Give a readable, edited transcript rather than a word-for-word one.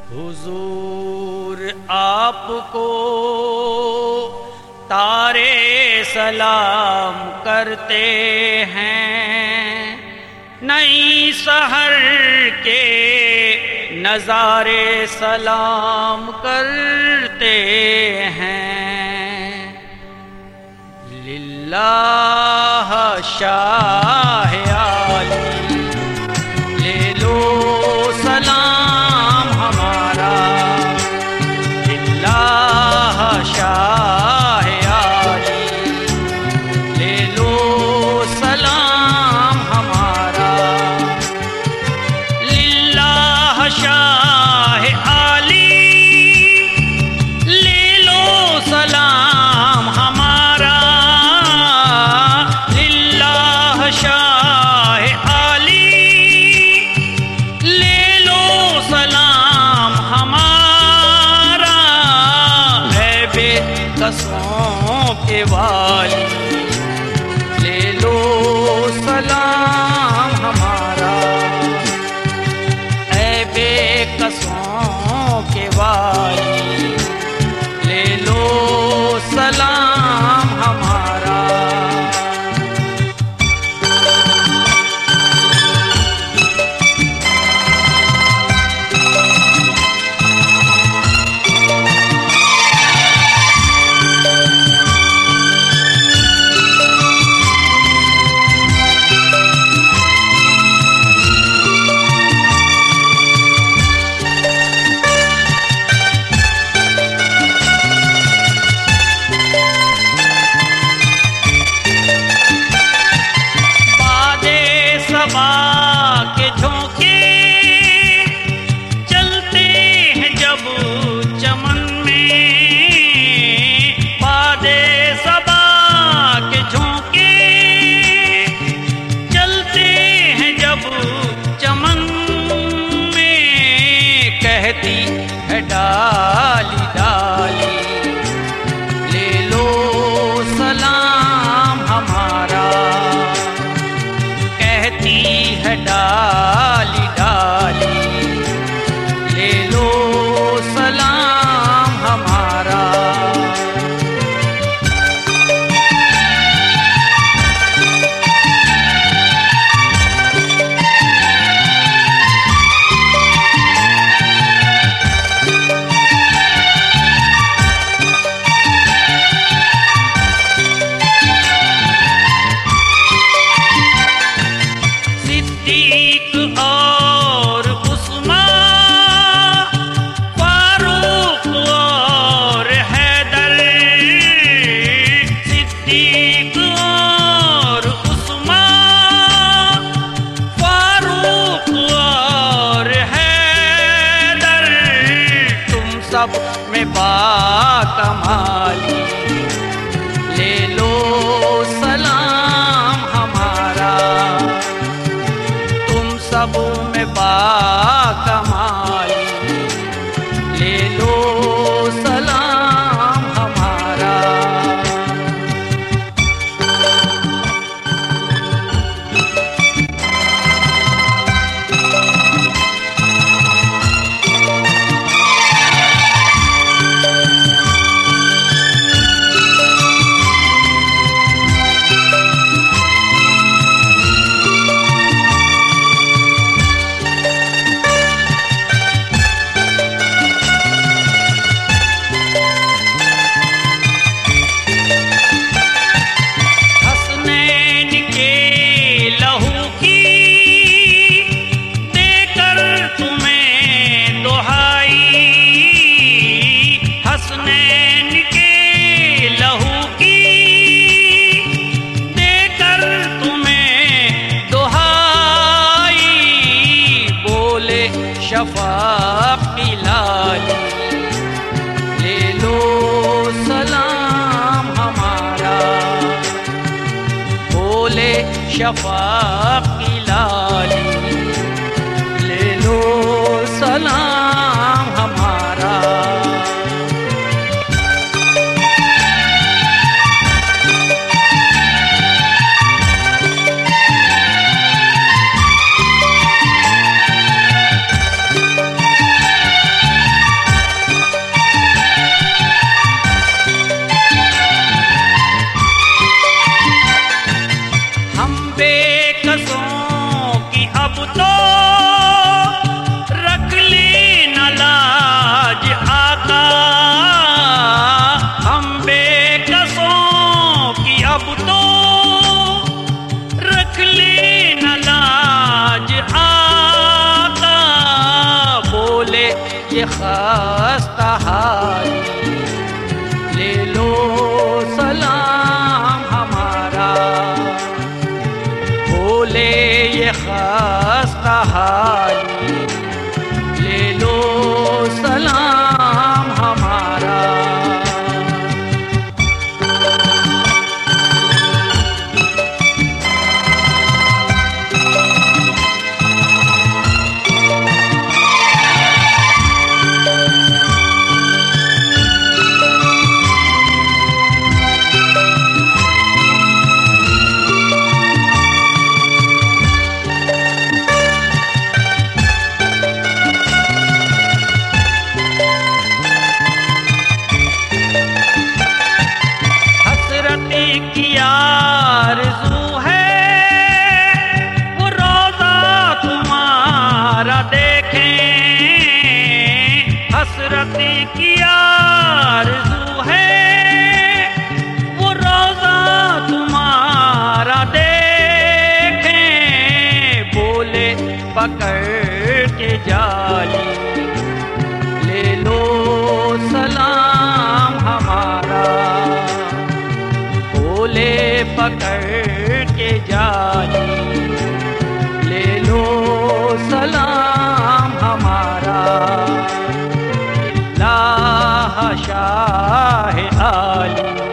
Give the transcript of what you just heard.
हुजूर आपको तारे सलाम करते हैं, नई सहर के नज़ारे सलाम करते हैं। लिल्लाह शाह आली ले लो सलाम हमारा, लिल्लाह शाह आली ले लो सलाम हमारा। लिल्लाह शाह आली ले लो सलाम हमारा, लिल्लाह शाह आली ले लो सलाम हमारा। है बेकसों के वाली ले लो सलाम हमारा, है बेकसों के वाली ले लो सलाम हमारा। के झोंके चलते हैं जब चमन में, बादे सबा के झोंके चलते हैं जब चमन में। कहती है डाली डाली ले लो सलाम हमारा, कहती है डाली डाली ले लो सलाम हमारा। सिद्दीक और उस्मान, फारूक और हैदर, सिद्दीक और उस्मान, फारूक और हैदर, तुम सब में बाकमाली ले लो सलाम हमारा, सब में बाकमाली ले लो सलाम हमारा। शफ़ाक़ की लाली ले लो सलाम हमारा, बोले शफ़ाक़ की लाली ले लो सलाम हमारा। ये खस्ता हाली, ले लो सलाम हमारा। बोले ये खस्ता हाली, ले लो सलाम हमारा। की आरज़ू है वो रोज़ा तुम्हारा देखें, हसरती की आरज़ू है वो रोज़ा तुम्हारा देखें। बोले पकड़ के जाली, ले लो सलाम हमारा। बोले पकड़ के जाली, ले लो सलाम हमारा। लाह शाह आली,